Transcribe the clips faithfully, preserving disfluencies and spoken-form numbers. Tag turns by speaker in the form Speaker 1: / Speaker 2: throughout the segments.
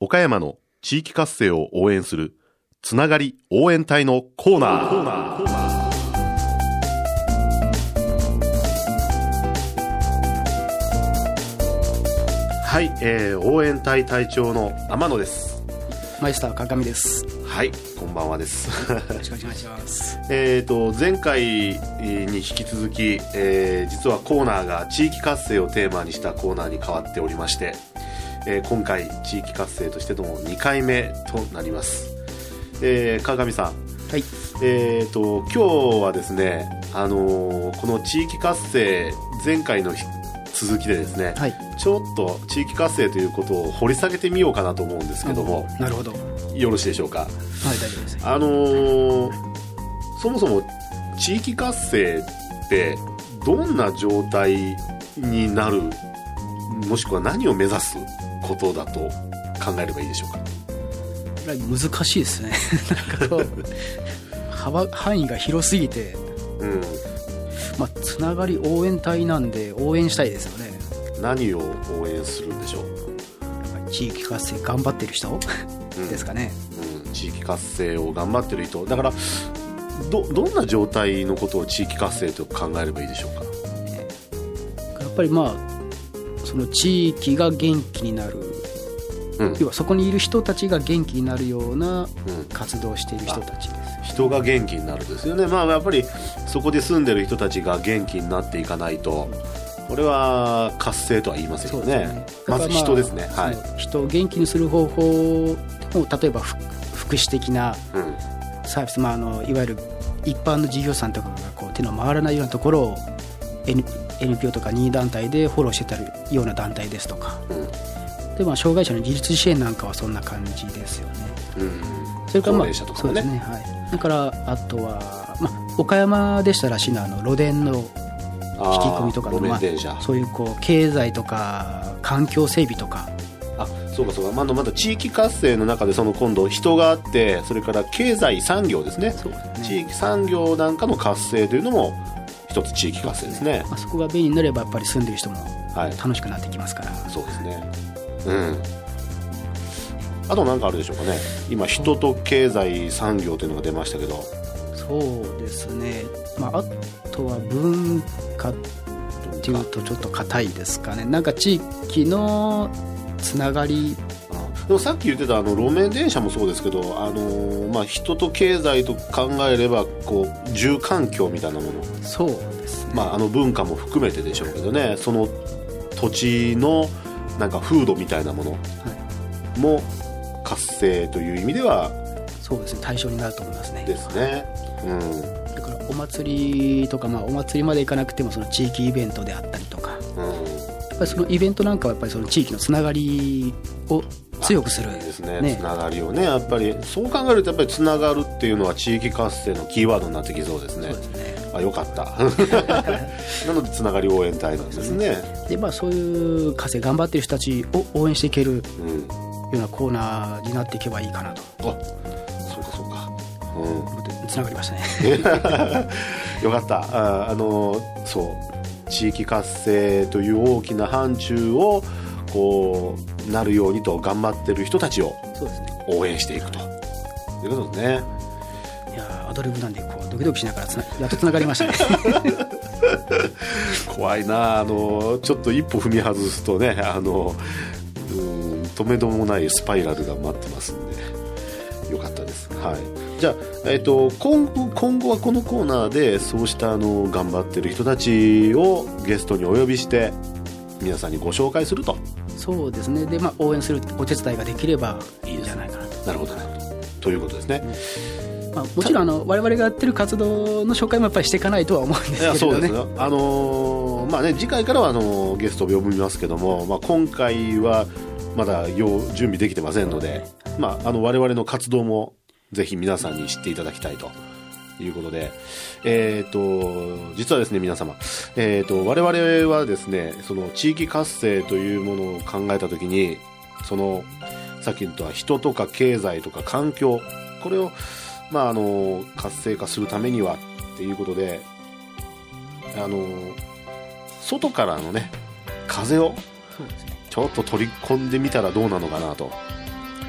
Speaker 1: 岡山の地域活性を応援するつながり応援隊のコーナー。コーナーコーナーはい、えー、応援隊隊長の天野です。
Speaker 2: マイスター鏡です。
Speaker 1: はい、こんばんはです。
Speaker 2: よろしくお願いします。
Speaker 1: えーと前回に引き続き、えー、実はコーナーが地域活性をテーマにしたコーナーに変わっておりまして、えー、今回地域活性としてのにかいめとなります。えー、鏡さん、
Speaker 2: はい、
Speaker 1: えーと今日はですね、あのー、この地域活性前回の続きでですね、はい、ちょっと地域活性ということを掘り下げてみようかなと思うんですけども、
Speaker 2: なるほど、
Speaker 1: よろしいでしょうか。
Speaker 2: はい、大丈夫です。
Speaker 1: あのー、そもそも地域活性ってどんな状態になる、もしくは何を目指すことだと考えればいいでしょうか。
Speaker 2: 難しいですね。なんかこう幅範囲が広すぎて、うん、まあ、つながり応援隊なんで応援したいですよね。
Speaker 1: 何を応援するんでしょう。
Speaker 2: 地域活性頑張ってる人、うん、ですかね、
Speaker 1: うん、地域活性を頑張ってる人だから、 ど, どんな状態のことを地域活性と考えればいいでしょうか。
Speaker 2: やっぱりまあその地域が元気になる、うん、要はそこにいる人たちが元気になるような活動をしている人たちです、
Speaker 1: うん、人が元気になるですよね。まあやっぱりそこで住んでる人たちが元気になっていかないと、これは活性とは言いませんよ ね, ねまず人ですね、はい、
Speaker 2: 人を元気にする方法を例えば福祉的なサービス、うん、まあ、あのいわゆる一般の事業者さんとかがこう手の回らないようなところを N, エヌピーオー とか任意団体でフォローしてたような団体ですとか、うん、でまあ、障害者の自立支援なんかはそんな感じですよね、うん、それから、まあ、
Speaker 1: 高齢者とかね、そうですね、
Speaker 2: はい、だからあとは、まあ、岡山でしたらしいのはあの路電の引き込みとかの、まあ、そういうこう経済とか環境整備とか、
Speaker 1: あ、そうかそうか、まだまだ地域活性の中でその今度人があって、それから経済産業ですね、そうですね、地域産業なんかの活性というのも一つ地域活性ですね。
Speaker 2: そ, すね、まあ、そこが便利になればやっぱり住んでる人も楽しくなってきますから、
Speaker 1: はい、そうですね、うん。あと何かあるでしょうかね。今人と経済産業というのが出ましたけど。
Speaker 2: そうですね、まあ、あとは文化っていうとちょっと硬いですかね。なんか地域のつながり、
Speaker 1: あ、でもさっき言ってたあの路面電車もそうですけど、あのーまあ、人と経済と考えればこう住環境みたいなもの、
Speaker 2: そうですね、
Speaker 1: まあ、あの文化も含めてでしょうけどね、その土地のなんか風土みたいなものも活性という意味では、
Speaker 2: そうですね、対象になると思いますね。
Speaker 1: ですね、うん、
Speaker 2: だからお祭りとか、まあ、お祭りまで行かなくてもその地域イベントであったりとか、うん、やっぱりそのイベントなんかはやっぱりその地域のつながりを強くする
Speaker 1: ですね、ね、つながりをね、やっぱりそう考えるとやっぱりつながるっていうのは地域活性のキーワードになってきそうですね。そうですね、あ、よかったなのでつながり応援隊なんですね。
Speaker 2: で、まあ、そういう活性頑張ってる人たちを応援していける、うん、ようなコーナーになっていけばいいかなと。
Speaker 1: あ、そうかそうか、うん、
Speaker 2: つながりましたね
Speaker 1: よかった。あ、あのそう地域活性という大きな範疇をこうなるようにと頑張ってる人たちを応援していくということですね。
Speaker 2: いや、アドリブなんでこうドキドキしながらつなやっとつながりましたね
Speaker 1: 怖いな、あのちょっと一歩踏み外すとね、あのうん、止めどもないスパイラルが待ってますんでよかったです。はい、じゃあ、えーと、今後、今後はこのコーナーでそうしたあの頑張ってる人たちをゲストにお呼びして皆さんにご紹介すると。
Speaker 2: そうですね。で、まあ、応援するお手伝いができればいいんじゃないかなと。
Speaker 1: なるほどなるほど、ということですね、
Speaker 2: まあ、もちろんあの我々がやってる活動の紹介もやっぱりしていかないとは思うんですけどね。いや、そうですよ、
Speaker 1: あのーまあね、次回からはあのゲストを呼びますけども、まあ、今回はまだ準備できてませんので、まあ、あの我々の活動もぜひ皆さんに知っていただきたいということで、えー、と実はですね皆様、えー、と我々はですねその地域活性というものを考えたときに、そのさっき言った人とか経済とか環境、これを、まあ、あの活性化するためにはっていうことで、あの外からのね風をちょっと取り込んでみたらどうなのかなと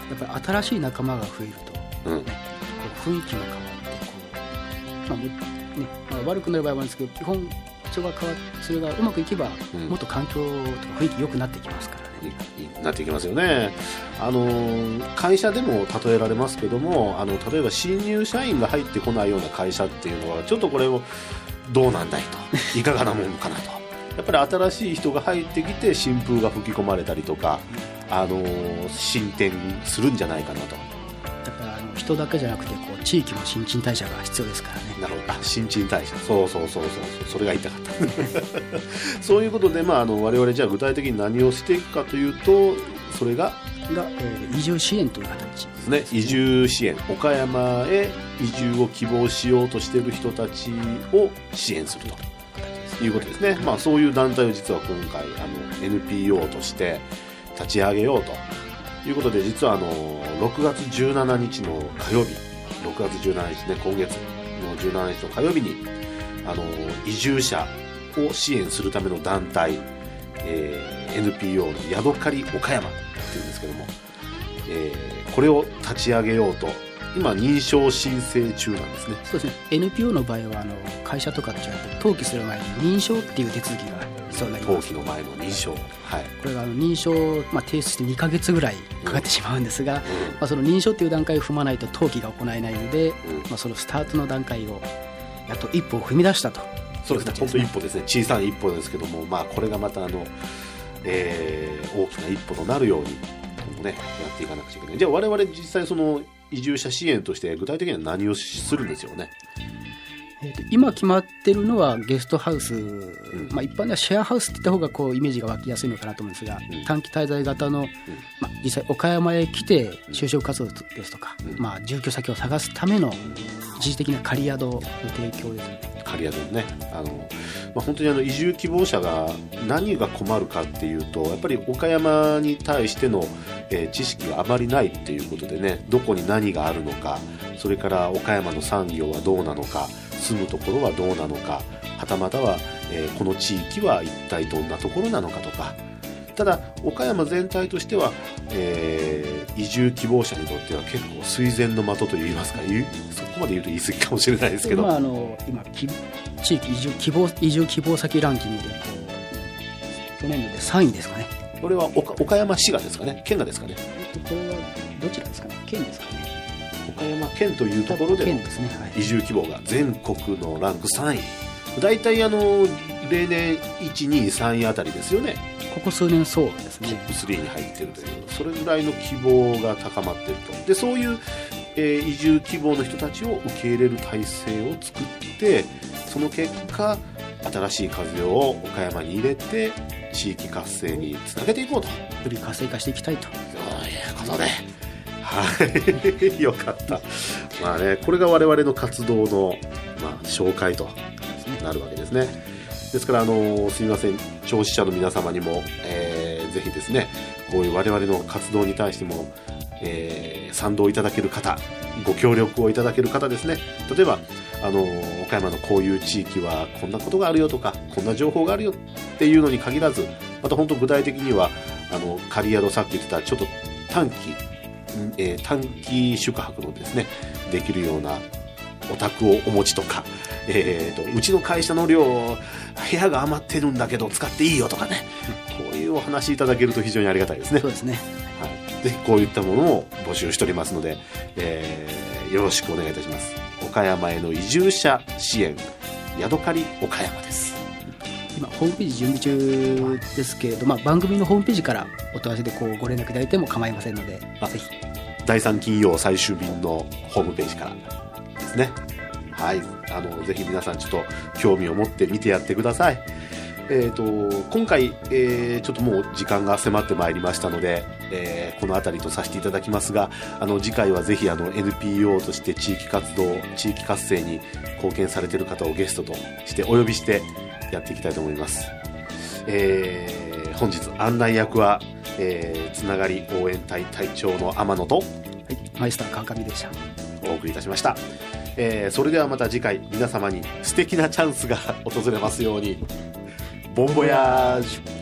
Speaker 2: やっぱり新しい仲間が増えると、うん、こう雰囲気が変わってこう、まあねまあ、悪くなる場合もあるんですけど、基本人が変わってそれがうまくいけば、うん、もっと環境とか雰囲気良くなってきますからね。
Speaker 1: なっていきますよね。あの会社でも例えられますけども、あの例えば新入社員が入ってこないような会社っていうのはちょっとこれをどうなんだいといかがなもんかなとやっぱり新しい人が入ってきて新風が吹き込まれたりとか、あの進展するんじゃないかなと。
Speaker 2: だからあの人だけじゃなくてこう地域も新陳代謝が必要ですからね。
Speaker 1: なるほど、新陳代謝、そうそうそうそうそう、それが言いたかったそういうことで、まあ、あの我々じゃあ具体的に何をしていくかというと、それが
Speaker 2: が、えー、移住支援という形
Speaker 1: ですね。移住支援、岡山へ移住を希望しようとしている人たちを支援するということですね。まあ、そういう団体を実は今回あの エヌピーオー として立ち上げようということで、実はあのろくがつじゅうしちにちの火曜日、ろくがつじゅうしちにちね、今月のじゅうしちにちの火曜日にあの移住者を支援するための団体、えー、エヌピーオー のヤドカリ岡山っていうんですけども、えー、これを立ち上げようと今認証申請中なんですね。
Speaker 2: そうですね。 エヌピーオー の場合はあの会社とかと違って登記する前に認証っていう手続きが必要になります。
Speaker 1: 登記の前の認証、はい、
Speaker 2: これがあの認証、まあ、提出してにかげつぐらいかかってしまうんですが、うんまあ、その認証っていう段階を踏まないと登記が行えないので、うんまあ、そのスタートの段階をやっと一歩を踏み出したと。
Speaker 1: そうですね、本当一歩ですね。小さな一歩ですけども、まあ、これがまたあの、えー、大きな一歩となるようにね、やっていかなくちゃいけない。じゃあ我々実際その移住者支援として具体的には何をするんですよね。
Speaker 2: えー、と今決まってるのはゲストハウス、うんまあ、一般ではシェアハウスって言った方がこうイメージが湧きやすいのかなと思うんですが、うん、短期滞在型の、うんまあ、実際岡山へ来て就職活動ですとか、うんまあ、住居先を探すための一時的な仮宿の提供ですね。
Speaker 1: 仮宿ね、あの、まあ、本当にあの移住希望者が何が困るかっていうと、やっぱり岡山に対しての、えー、知識があまりないっていうことでね、どこに何があるのか、それから岡山の産業はどうなのか、住むところはどうなのか、はたまたは、えー、この地域は一体どんなところなのかとか。ただ岡山全体としては、えー、移住希望者にとっては結構垂涎の的といいますか、そこまで言うと言い過ぎかもしれないですけど、
Speaker 2: まあ、あの今地域移住希望移住希望先ランキングでこう去年度でさんいですかね。
Speaker 1: これは 岡, 岡山市がですかね、県がですかね。
Speaker 2: これはどちらですかね、県ですかね。
Speaker 1: 岡山県というところでの移住希望が全国のランクさんい、だいたいあの例年いち、に、さんいあたりですよね。
Speaker 2: ここ数年そうですね。
Speaker 1: トップスリーに入っているという、それぐらいの希望が高まっていると。でそういう、えー、移住希望の人たちを受け入れる体制を作って、その結果新しい風を岡山に入れて地域活性につなげていこうと、よ
Speaker 2: り活性化していきたいという
Speaker 1: ことで、はいよかった。まあね、これが我々の活動の、まあ、紹介となるわけですね。ですからあのすみません、聴取者の皆様にも、えー、ぜひですね、こういう我々の活動に対しても、えー、賛同いただける方、ご協力をいただける方ですね。例えばあの岡山のこういう地域はこんなことがあるよとか、こんな情報があるよっていうのに限らず、また本当具体的にはあの仮宿、さっき言ってたちょっと短期、えー、短期宿泊のですねできるようなお宅をお持ちとか、えー、とうちの会社の寮部屋が余ってるんだけど使っていいよとかね、こういうお話いただけると非常にありがたいですね。
Speaker 2: そうですね、
Speaker 1: はい、ぜひこういったものを募集しておりますので、えー、よろしくお願いいたします。岡山への移住者支援、ヤドカリ岡山です。
Speaker 2: 今ホームページ準備中ですけれど、まあ、番組のホームページからお問い合わせでこうご連絡いただいても構いませんので、ぜひ
Speaker 1: だいさん金曜最終便のホームページからですね。はい、あのぜひ皆さんちょっと興味を持って見てやってください。えーと、今回、えー、ちょっともう時間が迫ってまいりましたので、えー、この辺りとさせていただきますが、あの次回はぜひあの エヌピーオー として地域活動、地域活性に貢献されている方をゲストとしてお呼びしてやっていきたいと思います。えー、本日案内役は、えー、つながり応援隊隊長の天野と、はい、
Speaker 2: マイスター川上でした。
Speaker 1: お送りいたしました。えー、それではまた次回皆様に素敵なチャンスが訪れますように。ボンボヤージュ。